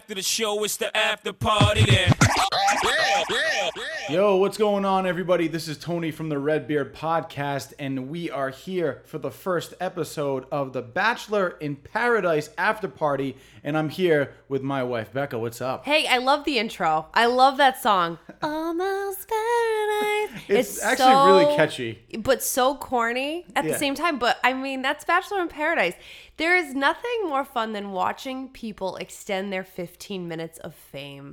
after the show, it's the after party then. Yo, what's going on, everybody? This is Tony from the Redbeard Podcast, and we are here for the first episode of the Bachelor in Paradise After Party, and I'm here with my wife, Becca. What's up? Hey, I love the intro. I love that song. Almost Paradise. It's actually really catchy. But so corny at the same time. But, I mean, that's Bachelor in Paradise. There is nothing more fun than watching people extend their 15 minutes of fame.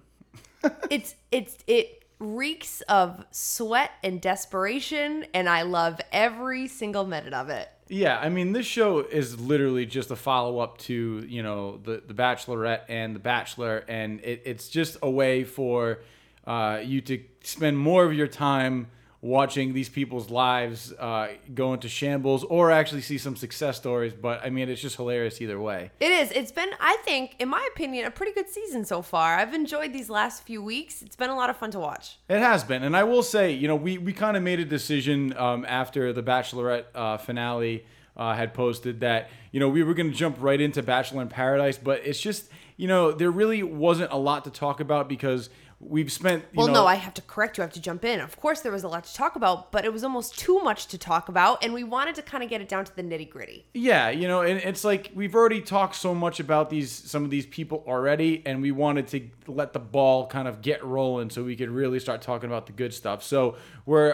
It reeks of sweat and desperation, and I love every single minute of it. Yeah, I mean, this show is literally just a follow-up to, you know, the Bachelorette and The Bachelor, and it's just a way for you to spend more of your time watching these people's lives go into shambles, or actually see some success stories. But I mean, it's just hilarious either way. It is. It's been, I think, in my opinion, a pretty good season so far. I've enjoyed these last few weeks. It's been a lot of fun to watch. It has been. And I will say, you know, we kind of made a decision after the Bachelorette finale had posted that, you know, we were going to jump right into Bachelor in Paradise. But it's just, you know, there really wasn't a lot to talk about because we've spent, no, I have to correct you. I have to jump in. Of course, there was a lot to talk about, but it was almost too much to talk about, and we wanted to kind of get it down to the nitty gritty. Yeah, you know, and it's like we've already talked so much about some of these people already, and we wanted to let the ball kind of get rolling so we could really start talking about the good stuff. So we're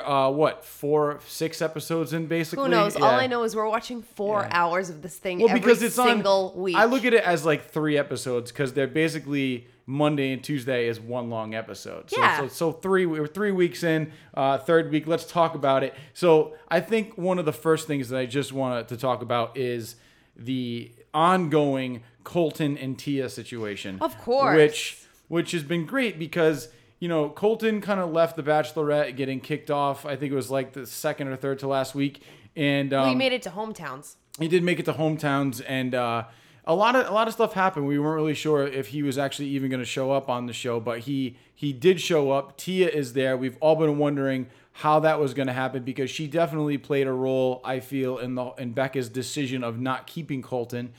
4-6 episodes in, basically. Who knows? Yeah. All I know is we're watching 4 hours of this thing single week. I look at it as like 3 episodes because they're basically Monday and Tuesday is one long episode. So we're 3 weeks in, third week, let's talk about it. So I think one of the first things that I just wanted to talk about is the ongoing Colton and Tia situation. Of course. Which has been great because, you know, Colton kind of left the Bachelorette getting kicked off. I think it was like the second or third to last week. And we made it to hometowns. He did make it to hometowns, and a lot of stuff happened. We weren't really sure if he was actually even going to show up on the show, but he did show up. Tia is there. We've all been wondering how that was going to happen because she definitely played a role, I feel, in Becca's decision of not keeping Colton.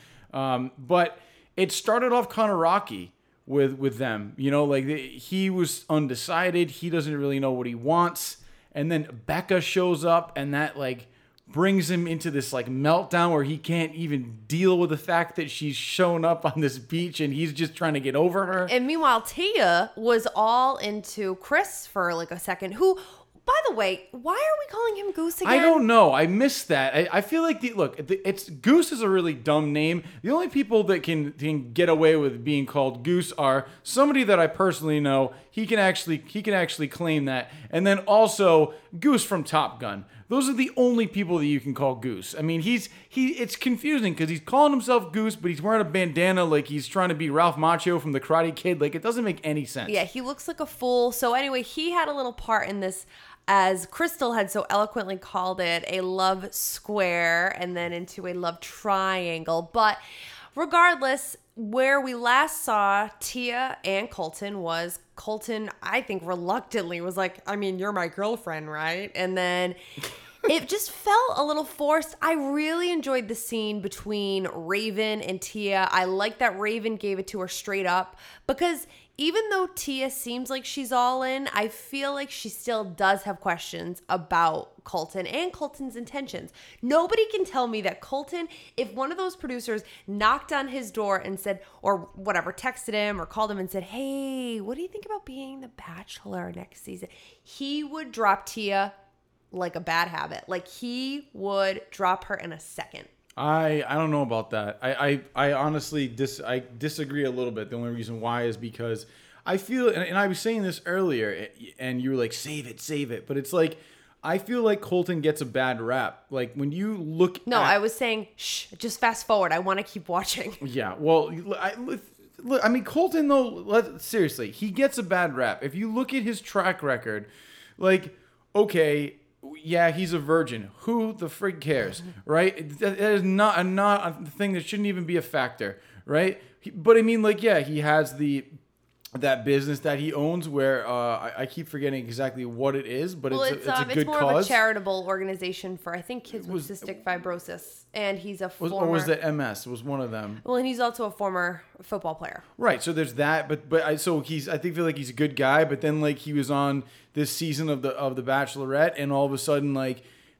But it started off kind of rocky with them. You know, like he was undecided. He doesn't really know what he wants. And then Becca shows up, and that like brings him into this like meltdown where he can't even deal with the fact that she's shown up on this beach and he's just trying to get over her. And meanwhile, Tia was all into Chris for like a second, who, by the way, why are we calling him Goose again? I don't know. I missed that. I feel like it's Goose is a really dumb name. The only people that can get away with being called Goose are somebody that I personally know. He can actually claim that, and then also Goose from Top Gun. Those are the only people that you can call Goose. I mean, it's confusing because he's calling himself Goose, but he's wearing a bandana like he's trying to be Ralph Macchio from The Karate Kid. Like, it doesn't make any sense. Yeah, he looks like a fool. So anyway, he had a little part in this, as Crystal had so eloquently called it, a love square and then into a love triangle. But regardless, where we last saw Tia and Colton was Colton, I think, reluctantly was like, I mean, you're my girlfriend, right? And then it just felt a little forced. I really enjoyed the scene between Raven and Tia. I like that Raven gave it to her straight up because even though Tia seems like she's all in, I feel like she still does have questions about Colton and Colton's intentions. Nobody can tell me that Colton, if one of those producers knocked on his door and said, or whatever, texted him or called him and said, hey, what do you think about being the Bachelor next season? He would drop Tia like a bad habit. Like he would drop her in a second. I don't know about that. I honestly disagree a little bit. The only reason why is because I feel, and I was saying this earlier, and you were like, save it. But it's like, I feel like Colton gets a bad rap. Like when you look I was saying, shh, just fast forward. I want to keep watching. Yeah, well, I mean, Colton, though, seriously, he gets a bad rap. If you look at his track record, like, okay, yeah, he's a virgin. Who the frig cares, right? That is not a thing that shouldn't even be a factor, right? But I mean, like, yeah, he has the that business that he owns where I keep forgetting exactly what it is, but it's a good more cause. of a charitable organization for, I think, kids with cystic fibrosis. And he's a former... Or was that MS? It was one of them. Well, and he's also a former football player. Right, so there's that, but I feel like he's a good guy, but then like he was on this season of the Bachelorette, and all of a sudden like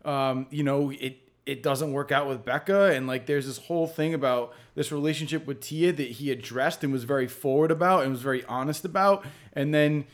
it doesn't work out with Becca, and like there's this whole thing about this relationship with Tia that he addressed and was very forward about and was very honest about, and then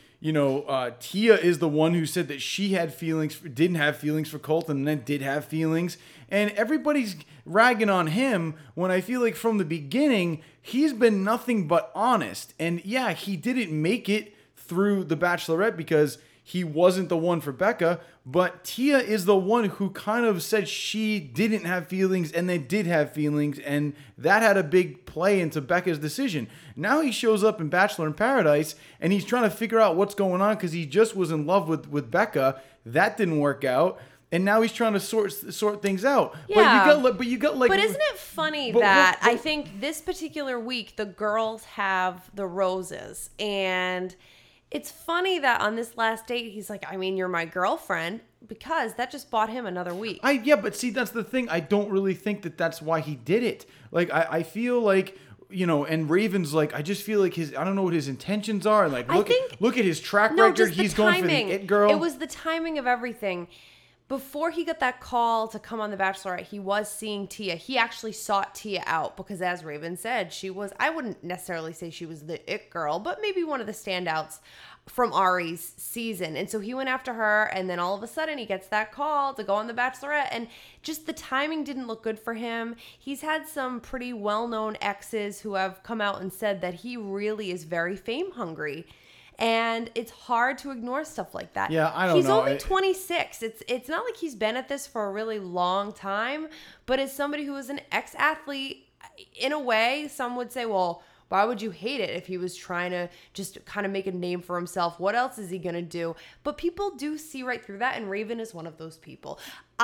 Tia is the one who said that she didn't have feelings for Colton, and then did have feelings, and everybody's ragging on him when I feel like from the beginning he's been nothing but honest, and yeah, he didn't make it through the Bachelorette because he wasn't the one for Becca, but Tia is the one who kind of said she didn't have feelings and they did have feelings, and that had a big play into Becca's decision. Now he shows up in Bachelor in Paradise and he's trying to figure out what's going on because he just was in love with Becca. That didn't work out. And now he's trying to sort things out. Yeah. But isn't it funny that I think this particular week the girls have the roses, and it's funny that on this last date, he's like, I mean, you're my girlfriend, because that just bought him another week. But see, that's the thing. I don't really think that that's why he did it. Like, I feel like, and Raven's like, I just feel like I don't know what his intentions are. And like, look at his track record. He's going for the it girl. It was the timing of everything. Before he got that call to come on The Bachelorette, he was seeing Tia. He actually sought Tia out because, as Raven said, I wouldn't necessarily say she was the it girl, but maybe one of the standouts from Ari's season. And so he went after her, and then all of a sudden he gets that call to go on The Bachelorette, and just the timing didn't look good for him. He's had some pretty well-known exes who have come out and said that he really is very fame hungry. And it's hard to ignore stuff like that. Yeah, I don't know. He's only 26. It's not like he's been at this for a really long time. But as somebody who is an ex-athlete, in a way, some would say, well, why would you hate it if he was trying to just kind of make a name for himself? What else is he going to do? But people do see right through that, and Raven is one of those people.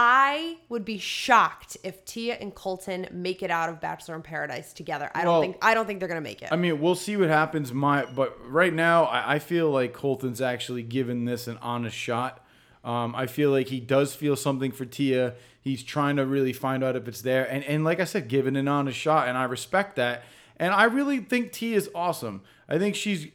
I would be shocked if Tia and Colton make it out of Bachelor in Paradise together. I don't think they're going to make it. I mean, we'll see what happens. But right now, I feel like Colton's actually given this an honest shot. I feel like he does feel something for Tia. He's trying to really find out if it's there. And like I said, given an honest shot, and I respect that. And I really think Tia is awesome. I think she's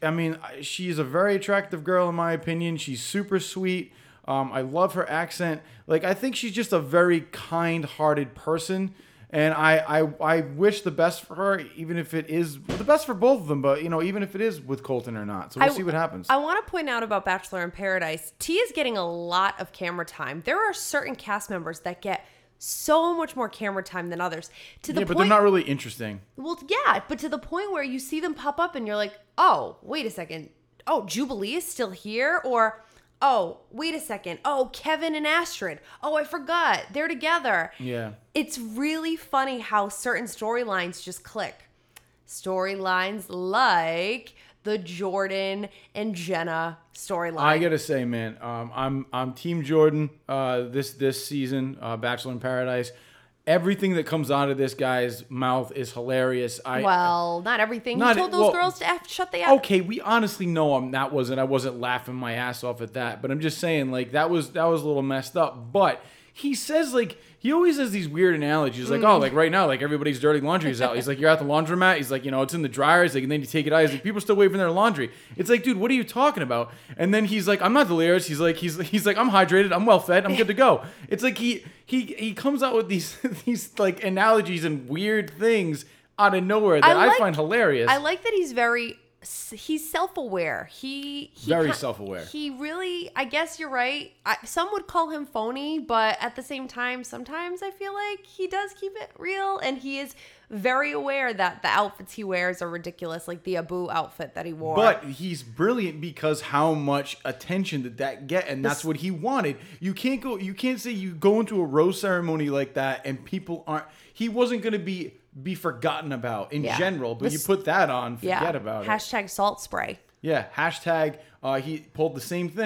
a very attractive girl in my opinion. She's super sweet. I love her accent. Like, I think she's just a very kind-hearted person. And I wish the best for her, even if it is the best for both of them. But, even if it is with Colton or not. So we'll see what happens. I want to point out about Bachelor in Paradise, Tia's getting a lot of camera time. There are certain cast members that get so much more camera time than others. But they're not really interesting. Well, yeah, but to the point where you see them pop up and you're like, oh, wait a second. Oh, Jubilee is still here? Or, oh, wait a second. Oh, Kevin and Astrid. Oh, I forgot. They're together. Yeah. It's really funny how certain storylines just click. Storylines like the Jordan and Jenna storyline. I gotta say, man, I'm Team Jordan. This season, Bachelor in Paradise, everything that comes out of this guy's mouth is hilarious. Not everything. He told those girls to shut the app. Okay, we honestly know I wasn't laughing my ass off at that, but I'm just saying, like, that was a little messed up. But he says, like, he always has these weird analogies, like, oh, like right now, like everybody's dirty laundry is out. He's like, you're at the laundromat. He's like, it's in the dryer. He's like, and then you take it out. He's like, people still waving their laundry. It's like, dude, what are you talking about? And then he's like, I'm not delirious. He's like, I'm hydrated. I'm well fed. I'm good to go. It's like he comes out with these like analogies and weird things out of nowhere that I find hilarious. I like that he's self-aware. Very self-aware. He really, I guess you're right. Some would call him phony, but at the same time, sometimes I feel like he does keep it real, and he is very aware that the outfits he wears are ridiculous, like the Abu outfit that he wore. But he's brilliant because how much attention did that get, and that's what he wanted. You can't say you go into a rose ceremony like that and people aren't. He wasn't going to be forgotten about in general, but you put that on, forget about it. Hashtag salt spray. Yeah, hashtag he pulled the same thing.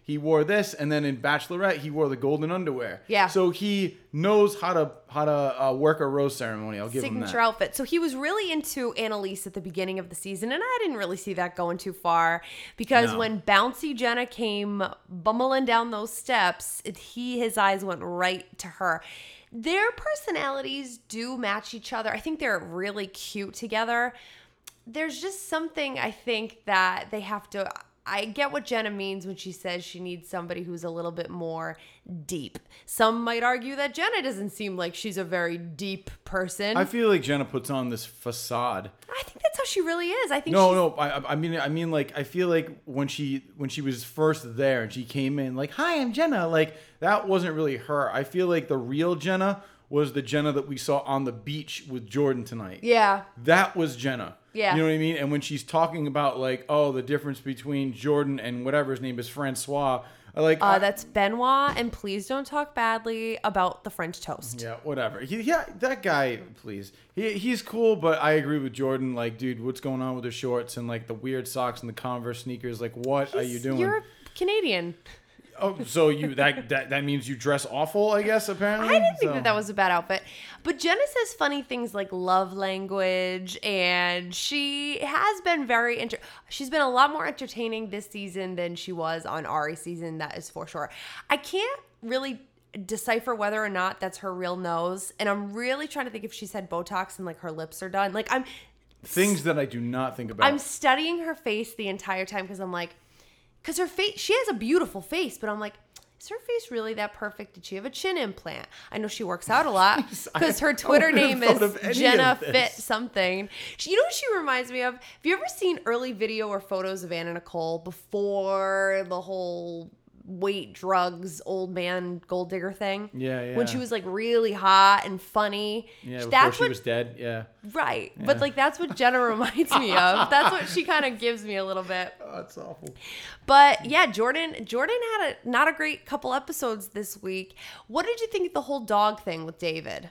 he wore this, and then in Bachelorette he wore the golden underwear. Yeah. So he knows how to work a rose ceremony. I'll give him Signature that. outfit. So he was really into Annalise at the beginning of the season, and I didn't really see that going too far because No. when Bouncy Jenna came bumbling down those steps, his eyes went right to her. Their personalities do match each other. I think they're really cute together. There's just something I think that they have to. I get what Jenna means when she says she needs somebody who's a little bit more deep. Some might argue that Jenna doesn't seem like she's a very deep person. I feel like Jenna puts on this facade. I think that's how she really is. I think No. I mean, like I feel like when she was first there and she came in like, "Hi, I'm Jenna." Like that wasn't really her. I feel like the real Jenna was the Jenna that we saw on the beach with Jordan tonight. Yeah. That was Jenna. Yeah. You know what I mean? And when she's talking about like, oh, the difference between Jordan and whatever his name is, Francois, That's Benoit, and please don't talk badly about the French toast. yeah, whatever. That guy, please. He's cool, but I agree with Jordan. Like, dude, what's going on with the shorts and like the weird socks and the Converse sneakers? Like, what are you doing? You're Canadian. Oh, so you that means you dress awful, I guess, apparently? I didn't think that was a bad outfit. But Jenna says funny things like love language, and she has been she's been a lot more entertaining this season than she was on Ari's season, that is for sure. I can't really decipher whether or not that's her real nose, and I'm really trying to think if she's had Botox and like her lips are done. Like Things that I do not think about. I'm studying her face the entire time because I'm like, because her face, she has a beautiful face, but I'm like, is her face really that perfect? Did she have a chin implant? I know she works out a lot because her Twitter name is Jenna Fit something. You know what she reminds me of? Have you ever seen early video or photos of Anna Nicole before the whole weight, drugs, old man gold digger thing? Yeah. When she was like really hot and funny. Yeah, before she was dead. Yeah. Right. Yeah. But like that's what Jenna reminds me of. That's what she kind of gives me a little bit. Oh, that's awful. But yeah, Jordan had not a great couple episodes this week. What did you think of the whole dog thing with David?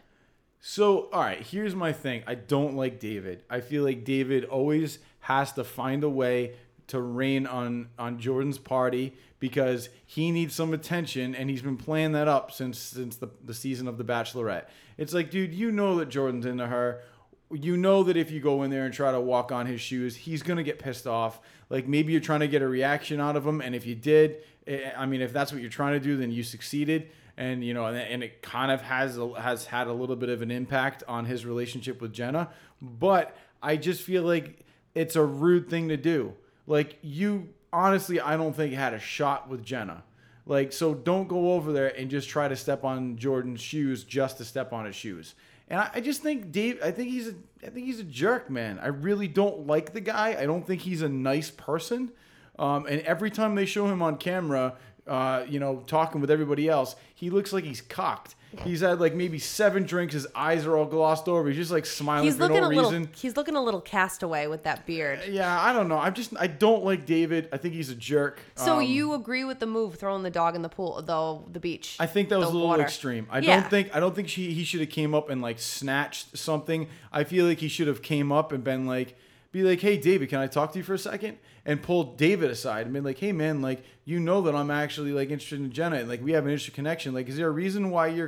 So, all right, here's my thing. I don't like David. I feel like David always has to find a way to rain on Jordan's party because he needs some attention, and he's been playing that up since the season of The Bachelorette. It's like, dude, you know that Jordan's into her. You know that if you go in there and try to walk on his shoes, he's going to get pissed off. Like, maybe you're trying to get a reaction out of him, and if you did, I mean, if that's what you're trying to do, then you succeeded. And, you know, and it kind of has had a little bit of an impact on his relationship with Jenna. But I just feel like it's a rude thing to do. Like, you honestly, I don't think had a shot with Jenna. Like, so don't go over there and just try to step on Jordan's shoes just to step on his shoes. And I just think I think he's a jerk, man. I really don't like the guy. I don't think he's a nice person. And every time they show him on camera, talking with everybody else, he looks like he's cocked. He's had like maybe 7 drinks. His eyes are all glossed over. He's just like smiling for no reason. He's looking a little castaway with that beard. Yeah, I don't know. I don't like David. I think he's a jerk. So you agree with the move, throwing the dog in the pool, the beach? I think that was a little extreme. I don't think he should have came up and like snatched something. I feel like he should have came up and be like, hey, David, can I talk to you for a second? And pulled David aside and been like, hey, man, like, you know that I'm actually like interested in Jenna and like we have an interesting connection. Like, is there a reason why you're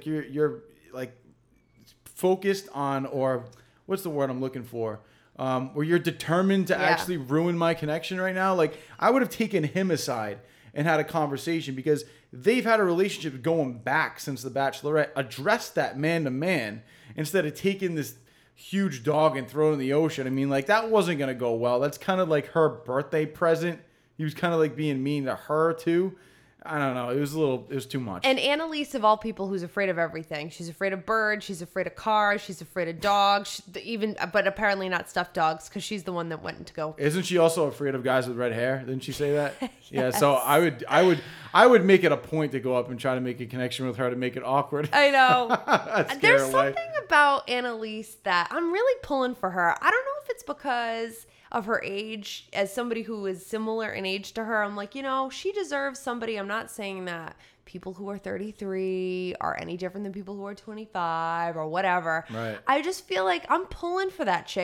focused on, or what's the word I'm looking for? Where you're determined to actually ruin my connection right now? Like, I would have taken him aside and had a conversation because they've had a relationship going back since The Bachelorette. Address that man to man instead of taking this huge dog and throw it in the ocean. I mean, like, that wasn't going to go well. That's kind of like her birthday present. He was kind of like being mean to her too. I don't know. It was too much. And Annalise, of all people, who's afraid of everything. She's afraid of birds. She's afraid of cars. She's afraid of dogs. But apparently not stuffed dogs, because she's the one that went to go. Isn't she also afraid of guys with red hair? Didn't she say that? Yes. Yeah. So I would make it a point to go up and try to make a connection with her to make it awkward. I know. There's something about Annalise that I'm really pulling for her. I don't know if it's because of her age. As somebody who is similar in age to her, I'm like, she deserves somebody. I'm not saying that people who are 33 are any different than people who are 25 or whatever. Right. I just feel like I'm pulling for that chick.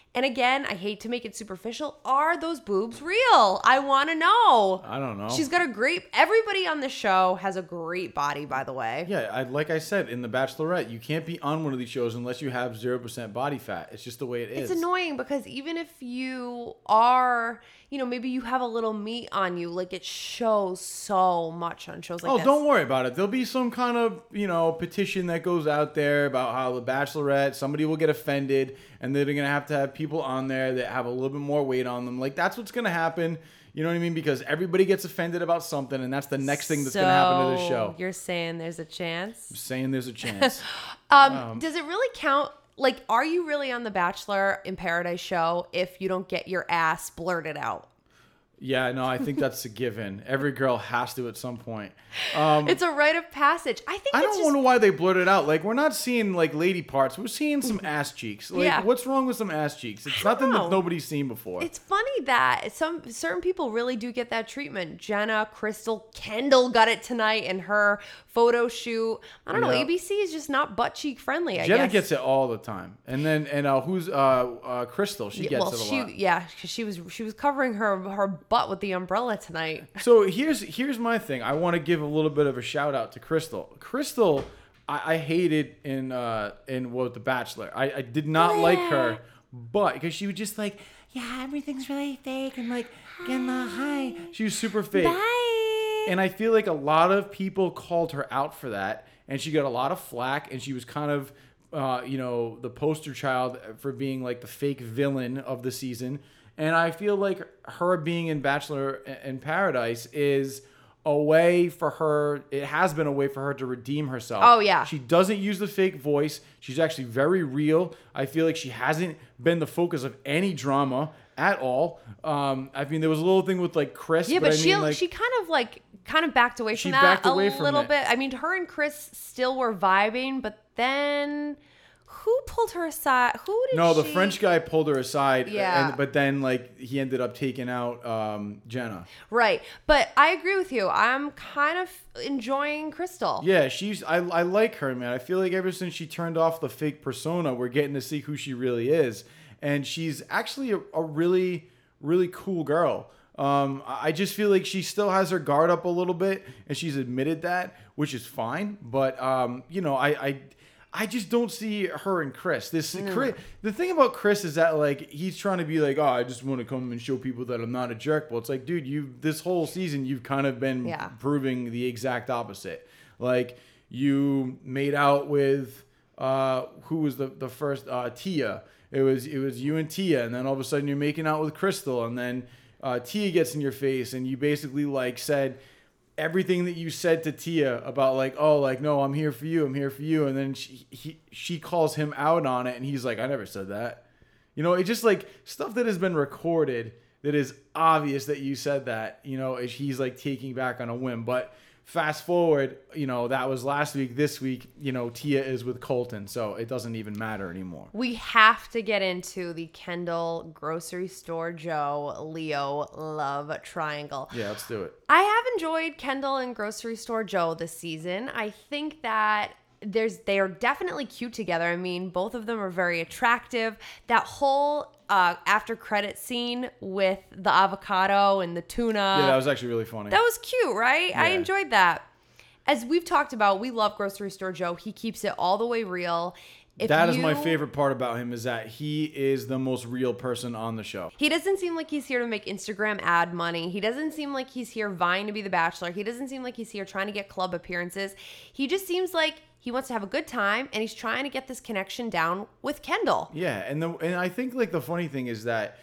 And again, I hate to make it superficial. Are those boobs real? I want to know. I don't know. She's got everybody on the show has a great body, by the way. Yeah, like I said, in The Bachelorette, you can't be on one of these shows unless you have 0% body fat. It's just the way it is. It's annoying because even if you are, maybe you have a little meat on you, like it shows so much on shows like this. Don't worry about it. There'll be some kind of, petition that goes out there about how The Bachelorette, somebody will get offended and they're going to have people on there that have a little bit more weight on them. Like, that's what's going to happen. You know what I mean? Because everybody gets offended about something, and that's the next thing that's going to happen to the show. You're saying there's a chance? I'm saying there's a chance. Does it really count? Like, are you really on the Bachelor in Paradise show if you don't get your ass blurted out? Yeah, no, I think that's a given. Every girl has to at some point. It's a rite of passage. I don't know why they blurted out. Like, we're not seeing, like, lady parts. We're seeing some ass cheeks. Like, Yeah. What's wrong with some ass cheeks? It's nothing that nobody's seen before. It's funny that certain people really do get that treatment. Jenna, Crystal, Kendall got it tonight in her photo shoot. I don't know. Yeah. ABC is just not butt cheek friendly, I Jenna guess. gets it all the time. And then, who's Crystal? She gets it a lot. Yeah, because she was covering her butt with the umbrella tonight. So here's my thing. I want to give a little bit of a shout out to Crystal. Crystal, I hated in The Bachelor. I did not like her, but because she was just like, yeah, everything's really fake and like, getting the hi. She was super fake. Bye. And I feel like a lot of people called her out for that, and she got a lot of flack, and she was kind of, the poster child for being like the fake villain of the season. And I feel like her being in Bachelor in Paradise is a way for her. It has been a way for her to redeem herself. Oh, yeah. She doesn't use the fake voice. She's actually very real. I feel like she hasn't been the focus of any drama at all. I mean, there was a little thing with like Chris. Yeah, but I mean, she kind of backed away from that backed away a from little it. bit. I mean, her and Chris still were vibing, but then who pulled her aside? The French guy pulled her aside. Yeah. But then like he ended up taking out Jenna. Right. But I agree with you. I'm kind of enjoying Crystal. Yeah, I like her, man. I feel like ever since she turned off the fake persona, we're getting to see who she really is. And she's actually a really, really cool girl. I just feel like she still has her guard up a little bit, and she's admitted that, which is fine. But I just don't see her and Chris. The thing about Chris is that like he's trying to be like, oh, I just want to come and show people that I'm not a jerk. Well, it's like, dude, this whole season you've kind of been proving the exact opposite. Like you made out with who was the first Tia. It was you and Tia, and then all of a sudden you're making out with Crystal, and then Tia gets in your face, and you basically like said everything that you said to Tia about like, oh, like, no, I'm here for you, and then she calls him out on it, and he's like, I never said that. It's just like stuff that has been recorded that is obvious that you said that, he's like taking back on a whim. But fast forward, that was last week. This week, Tia is with Colton, so it doesn't even matter anymore. We have to get into the Kendall grocery store Joe Leo love triangle. Yeah, let's do it. I have enjoyed Kendall and grocery store Joe this season. I think that they are definitely cute together. I mean, both of them are very attractive. That whole after credit scene with the avocado and the tuna. Yeah, that was actually really funny. That was cute, right? Yeah. I enjoyed that. As we've talked about, we love grocery store Joe. He keeps it all the way real. That is my favorite part about him, is that he is the most real person on the show. He doesn't seem like he's here to make Instagram ad money. He doesn't seem like he's here vying to be the Bachelor. He doesn't seem like he's here trying to get club appearances. He just seems like he wants to have a good time, and he's trying to get this connection down with Kendall. Yeah, and I think like the funny thing is that,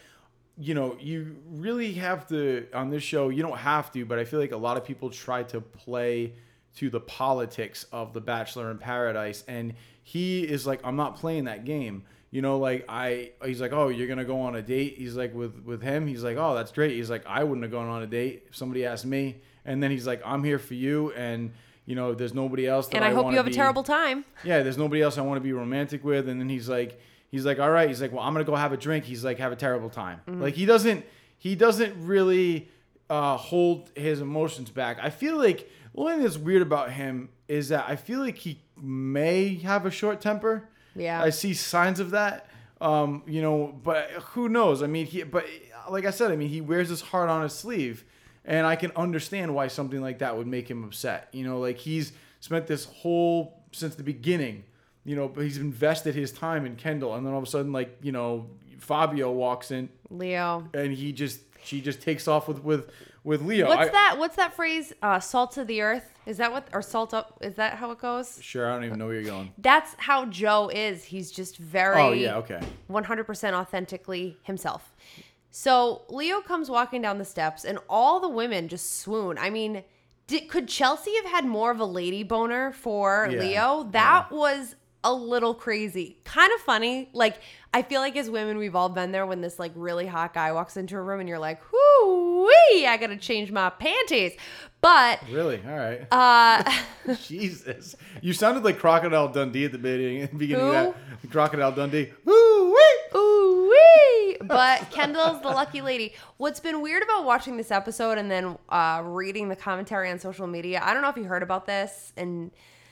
you really have to, on this show, you don't have to, but I feel like a lot of people try to play to the politics of The Bachelor in Paradise, and he is like, I'm not playing that game. He's like, oh, you're going to go on a date? He's like, with him? He's like, oh, that's great. He's like, I wouldn't have gone on a date if somebody asked me. And then he's like, I'm here for you, and there's nobody else that and I hope you have a terrible time. Yeah, there's nobody else I want to be romantic with. And then he's like, all right. He's like, well, I'm gonna go have a drink. He's like, have a terrible time. Mm-hmm. Like he doesn't really hold his emotions back. I feel like the only thing that's weird about him is that I feel like he may have a short temper. Yeah, I see signs of that. You know, but who knows? I mean, but like I said, I mean, he wears his heart on his sleeve, and I can understand why something like that would make him upset. You know, like he's spent this whole since the beginning. You know, but he's invested his time in Kendall, and then all of a sudden, like, you know, Fabio walks in, Leo, and she just takes off with Leo. What's that phrase? Salt to the earth. Is that what, or salt up? Is that how it goes? Sure, I don't even know where you're going. That's how Joe is. He's just very. Oh yeah, okay. 100% authentically himself. So Leo comes walking down the steps, and all the women just swoon. I mean, could Chelsea have had more of a lady boner for Leo? That was a little crazy. Kind of funny. Like, I feel like as women, we've all been there when this like really hot guy walks into a room and you're like, whoo-wee, I gotta change my panties. But really? All right. Jesus. You sounded like Crocodile Dundee at the beginning of that. Crocodile Dundee. Woo-wee! Ooh-wee! But Kendall's the lucky lady. What's been weird about watching this episode and then reading the commentary on social media, I don't know if you heard about this, and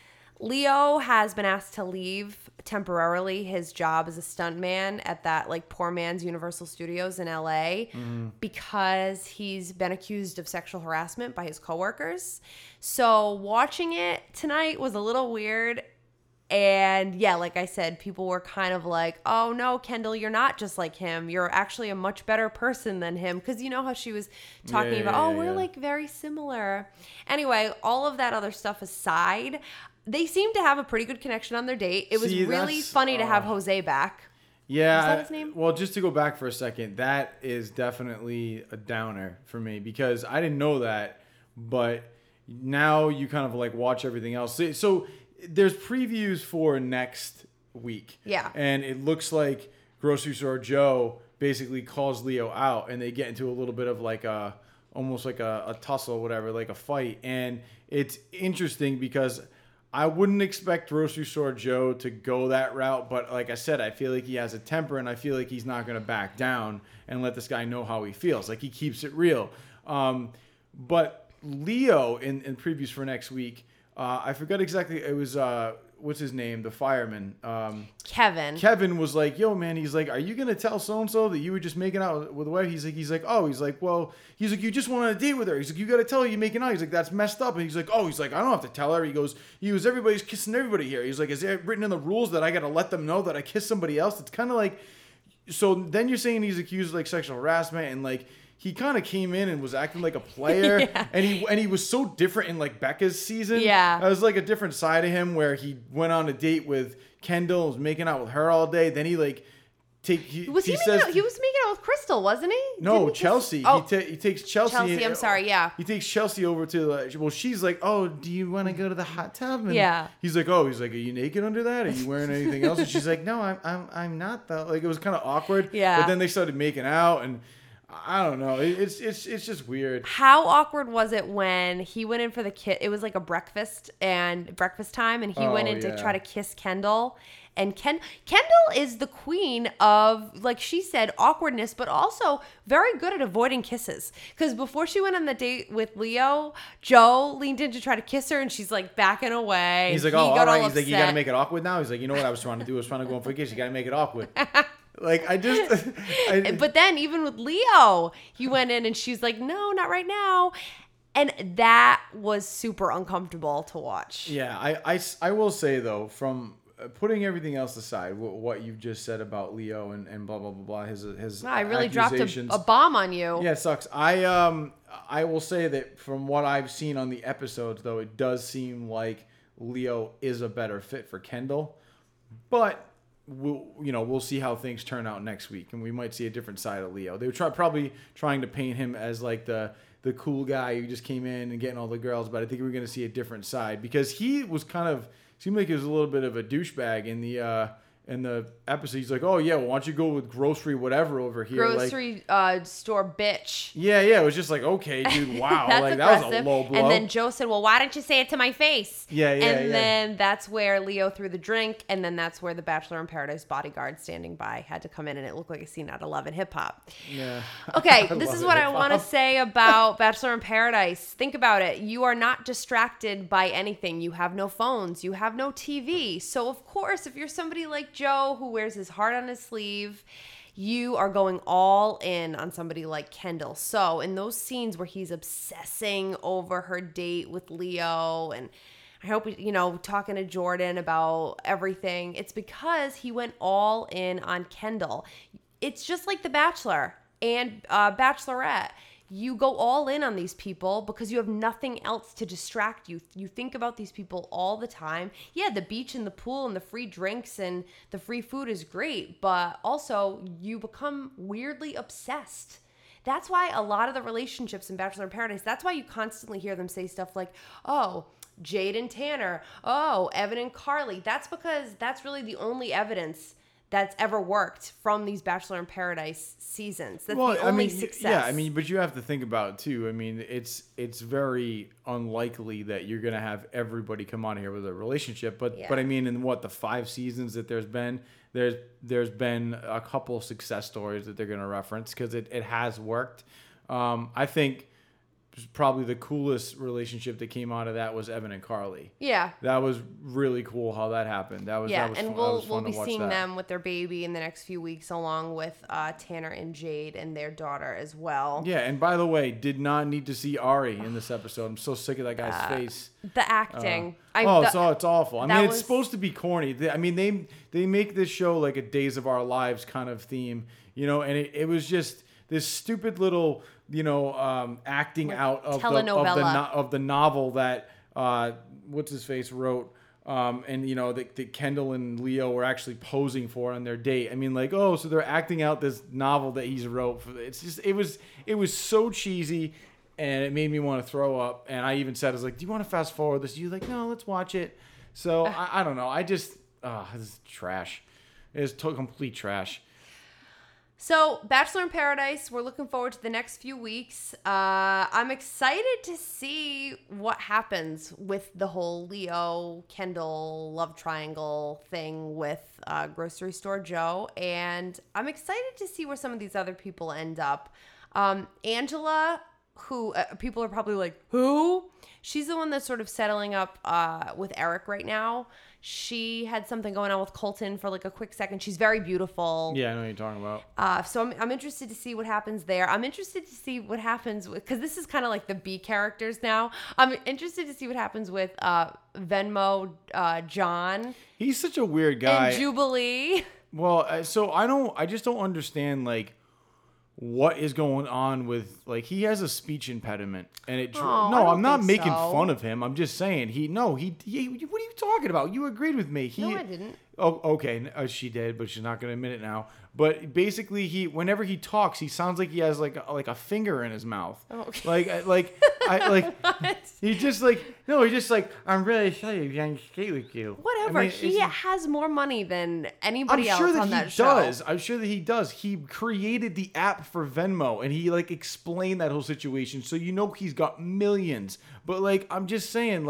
Leo has been asked to leave temporarily his job as a stuntman at that like poor man's Universal Studios in LA because he's been accused of sexual harassment by his coworkers. So watching it tonight was a little weird. And yeah, like I said, people were kind of like, oh no, Kendall, you're not just like him. You're actually a much better person than him. Because you know how she was talking about, we're like very similar. Anyway, all of that other stuff aside, they seemed to have a pretty good connection on their date. It was really funny to have Jose back. Yeah. Is that his name? Well, just to go back for a second, that is definitely a downer for me because I didn't know that, but now you kind of like watch everything else. So there's previews for next week. Yeah. And it looks like Grocery Store Joe basically calls Leo out and they get into a little bit of like almost like a tussle, whatever, like a fight. And it's interesting because I wouldn't expect Grocery Store Joe to go that route, but like I said, I feel like he has a temper, and I feel like he's not going to back down and let this guy know how he feels. Like he keeps it real. But Leo in previews for next week, I forgot exactly. It was what's his name, the fireman. Kevin. Kevin was like, "Yo, man," he's like, "Are you gonna tell so and so that you were just making out with a wife?" He's like, "You just went on a date with her." He's like, "You gotta tell her you're making out." He's like, "That's messed up." And he's like, "I don't have to tell her." He goes, "Everybody's kissing everybody here." He's like, "Is it written in the rules that I gotta let them know that I kiss somebody else?" It's kind of like, so then you're saying he's accused of like sexual harassment and like. He kind of came in and was acting like a player, and he was so different in like Becca's season. Yeah, it was like a different side of him where he went on a date with Kendall, was making out with her all day. Then he like he was making out with Crystal, wasn't he? No, Chelsea. He takes Chelsea. Chelsea, I'm sorry. Yeah, he takes Chelsea over to she's like, "Oh, do you want to go to the hot tub?" And he's like, "Are you naked under that? Are you wearing anything else?" And she's like, "No, I'm not though." Like it was kind of awkward. Yeah, but then they started making out and. I don't know. It's just weird. How awkward was it when he went in for the kiss? It was like a breakfast time, and he went in to try to kiss Kendall. And Kendall is the queen of, like she said, awkwardness, but also very good at avoiding kisses. Because before she went on the date with Leo, Joe leaned in to try to kiss her, and she's like backing away. He's like, all right. He's like, you got to make it awkward now. He's like, you know what I was trying to do? I was trying to go in for a kiss. You got to make it awkward. Like, But then even with Leo, he went in and she's like, no, not right now. And that was super uncomfortable to watch. Yeah, I will say, though, from putting everything else aside, what you've just said about Leo and blah, blah, blah, blah, his I really dropped a bomb on you. Yeah, it sucks. I will say that from what I've seen on the episodes, though, it does seem like Leo is a better fit for Kendall. But... We'll see how things turn out next week, and we might see a different side of Leo. They were probably trying to paint him as like the cool guy who just came in and getting all the girls, but I think we're going to see a different side because he was seemed like he was a little bit of a douchebag in the episode. He's like, "Oh yeah, well, why don't you go with grocery whatever over here?" Grocery store bitch. Yeah, it was just like, okay, dude, wow, like that was a low blow. And then Joe said, "Well, why don't you say it to my face?" And then that's where Leo threw the drink, and then that's where the Bachelor in Paradise bodyguard standing by had to come in, and it looked like a scene out of Love and Hip Hop. Yeah. Okay, this is what I want to say about Bachelor in Paradise. Think about it. You are not distracted by anything. You have no phones. You have no TV. So of course, if you're somebody like with Joe, who wears his heart on his sleeve, you are going all in on somebody like Kendall. So in those scenes where he's obsessing over her date with Leo, and I hope, talking to Jordan about everything, it's because he went all in on Kendall. It's just like The Bachelor and Bachelorette. You go all in on these people because you have nothing else to distract you. You think about these people all the time. Yeah, the beach and the pool and the free drinks and the free food is great, but also you become weirdly obsessed. That's why a lot of the relationships in Bachelor in Paradise, that's why you constantly hear them say stuff like, oh, Jade and Tanner, oh, Evan and Carly. That's because that's really the only evidence that's ever worked from these Bachelor in Paradise seasons. That's the only success. Yeah, but you have to think about it too. I mean, it's very unlikely that you're gonna have everybody come on here with a relationship. But I mean, in the 5 seasons that there's been a couple success stories that they're gonna reference because it has worked. I think probably the coolest relationship that came out of that was Evan and Carly. Yeah. That was really cool how that happened. That was and fun. we'll be seeing them with their baby in the next few weeks, along with Tanner and Jade and their daughter as well. Yeah, and by the way, did not need to see Ari in this episode. I'm so sick of that guy's face. The acting. It's awful. I mean, it's supposed to be corny. They make this show like a Days of Our Lives kind of theme, and it was just this stupid little, acting like out of the novel that what's his face wrote, and that Kendall and Leo were actually posing for on their date. I mean, so they're acting out this novel that he's wrote. It was so cheesy, and it made me want to throw up. And I even said, I was like, "Do you want to fast forward this?" You're like, "No, let's watch it." So I don't know. this is trash. It's complete trash. So, Bachelor in Paradise, we're looking forward to the next few weeks. I'm excited to see what happens with the whole Leo, Kendall love triangle thing with Grocery Store Joe. And I'm excited to see where some of these other people end up. Angela, who people are probably like, who? She's the one that's sort of settling up with Eric right now. She had something going on with Colton for like a quick second. She's very beautiful. Yeah, I know what you're talking about. So I'm interested to see what happens there. I'm interested to see what happens with, because this is kind of like the B characters now. I'm interested to see what happens with Venmo John. He's such a weird guy. And Jubilee. Well, so I just don't understand what is going on with he has a speech impediment and I'm not making fun of him. I'm just saying what are you talking about? You agreed with me. No, I didn't. Oh, okay. She did, but she's not going to admit it now. But basically, whenever he talks, he sounds like he has like a finger in his mouth. Oh, okay. He's just I'm really excited to be on skate with you. Whatever. I mean, he has more money than anybody else on that show. I'm sure that he does. He created the app for Venmo, and he explained that whole situation, so he's got millions. But I'm just saying,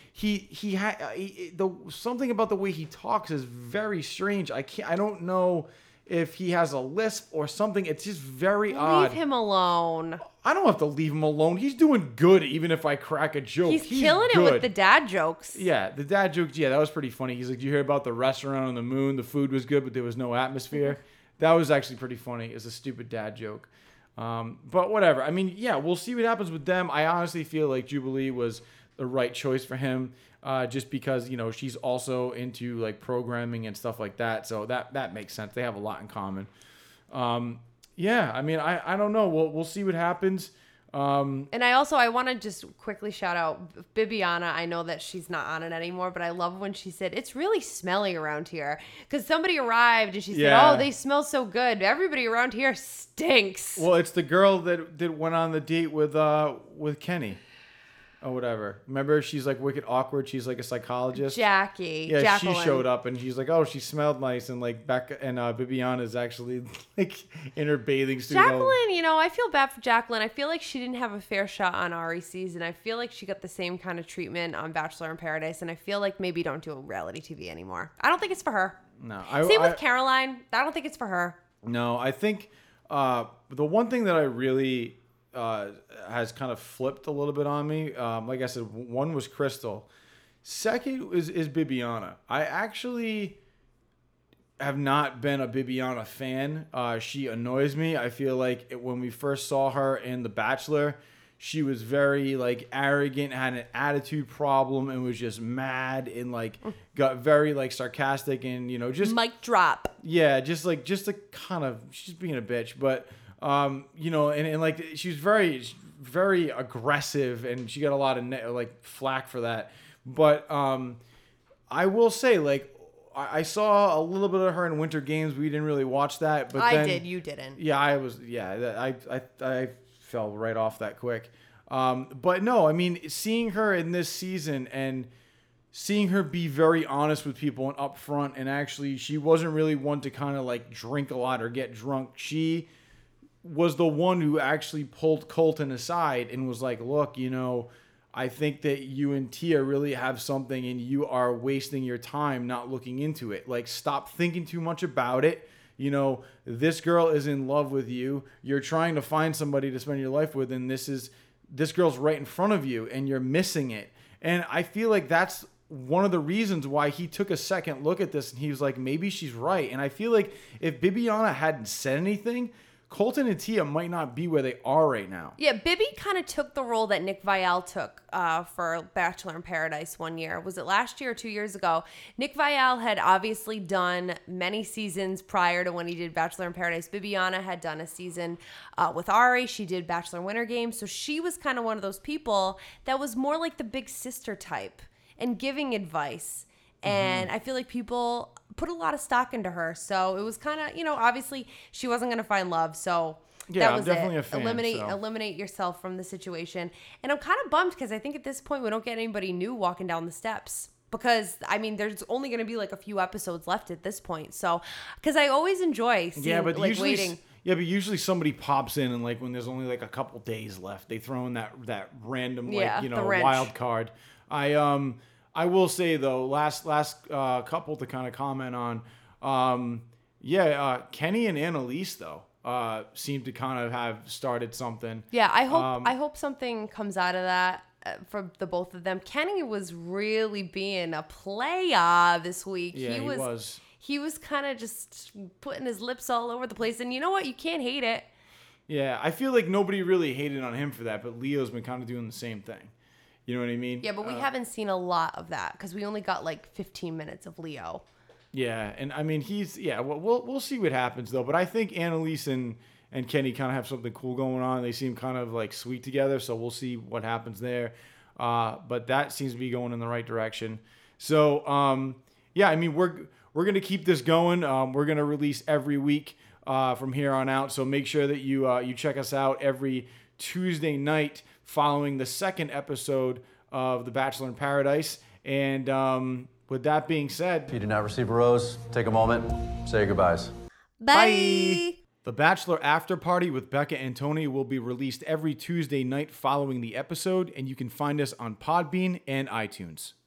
something about the way he talks is very strange. I don't know if he has a lisp or something. It's just very odd. Leave him alone. I don't have to leave him alone. He's doing good, even if I crack a joke. He's killing it with the dad jokes. Yeah, the dad jokes. Yeah, that was pretty funny. He's like, "Do you hear about the restaurant on the moon? The food was good, but there was no atmosphere." That was actually pretty funny. It's a stupid dad joke. But whatever. I mean, yeah, we'll see what happens with them. I honestly feel like Jubilee was the right choice for him, just because she's also into programming and stuff like that, so that makes sense. They have a lot in common. Yeah, I mean, I don't know. We'll see what happens. And I want to just quickly shout out Bibiana. I know that she's not on it anymore, but I love when she said, "It's really smelly around here." Because somebody arrived and she said, "Oh, they smell so good. Everybody around here stinks." Well, it's the girl that went on the date with Kenny. Or whatever. Remember, she's wicked awkward. She's a psychologist. Jackie. Yeah, Jacqueline. She showed up and she's like, "Oh, she smelled nice," and Becca and Bibiana is actually in her bathing suit. Jacqueline, I feel bad for Jacqueline. I feel like she didn't have a fair shot on Ari's season. I feel like she got the same kind of treatment on Bachelor in Paradise, and I feel like maybe don't do reality TV anymore. I don't think it's for her. No. Same with Caroline. I don't think it's for her. No, I think the one thing that I really has kind of flipped a little bit on me. Like I said, one was Crystal. Second is Bibiana. I actually have not been a Bibiana fan. She annoys me. I feel like when we first saw her in The Bachelor, she was very like arrogant, had an attitude problem, and was just mad and like got very like sarcastic and just Mic drop. yeah, just a kind of she's being a bitch, but and like she was very aggressive and she got a lot of like flack for that. But I will say like I saw a little bit of her in Winter Games. We didn't really watch that, but I did. You didn't. Yeah, I fell right off that quick. But no, I mean, seeing her in this season and seeing her be very honest with people and upfront, and actually she wasn't really one to kind of like drink a lot or get drunk. She was the one who actually pulled Colton aside and was like, look, I think that you and Tia really have something and you are wasting your time not looking into it. Like, stop thinking too much about it. This girl is in love with you. You're trying to find somebody to spend your life with, and this girl's right in front of you and you're missing it. And I feel like that's one of the reasons why he took a second look at this and he was like, maybe she's right. And I feel like if Bibiana hadn't said anything, Colton and Tia might not be where they are right now. Yeah, Bibby kind of took the role that Nick Viall took for Bachelor in Paradise one year. Was it last year or 2 years ago? Nick Viall had obviously done many seasons prior to when he did Bachelor in Paradise. Bibiana had done a season with Ari. She did Bachelor in Winter Games. So she was kind of one of those people that was more like the big sister type and giving advice. And I feel like people put a lot of stock into her. So it was kind of, obviously she wasn't going to find love. So yeah, that was I'm definitely it. a fan. Eliminate yourself from the situation. And I'm kind of bummed because I think at this point we don't get anybody new walking down the steps. Because, I mean, there's only going to be like a few episodes left at this point. So, because I always enjoy seeing, waiting. Yeah, but usually somebody pops in and like when there's only like a couple days left, they throw in that random wild card. I will say though, last couple to kind of comment on, Kenny and Annalise though seem to kind of have started something. Yeah, I hope something comes out of that for the both of them. Kenny was really being a player this week. Yeah, he was. He was kind of just putting his lips all over the place, and you know what? You can't hate it. Yeah, I feel like nobody really hated on him for that, but Leo's been kind of doing the same thing. You know what I mean? Yeah, but we haven't seen a lot of that because we only got like 15 minutes of Leo. Yeah, and I mean we'll see what happens though. But I think Annalise and Kenny kind of have something cool going on. They seem kind of like sweet together, so we'll see what happens there. But that seems to be going in the right direction. So I mean we're gonna keep this going. We're gonna release every week from here on out. So make sure that you check us out every Tuesday night following the second episode of The Bachelor in Paradise. And with that being said, if you did not receive a rose, take a moment, say your goodbyes. Bye. The Bachelor After Party with Becca and Tony will be released every Tuesday night following the episode, and you can find us on Podbean and iTunes.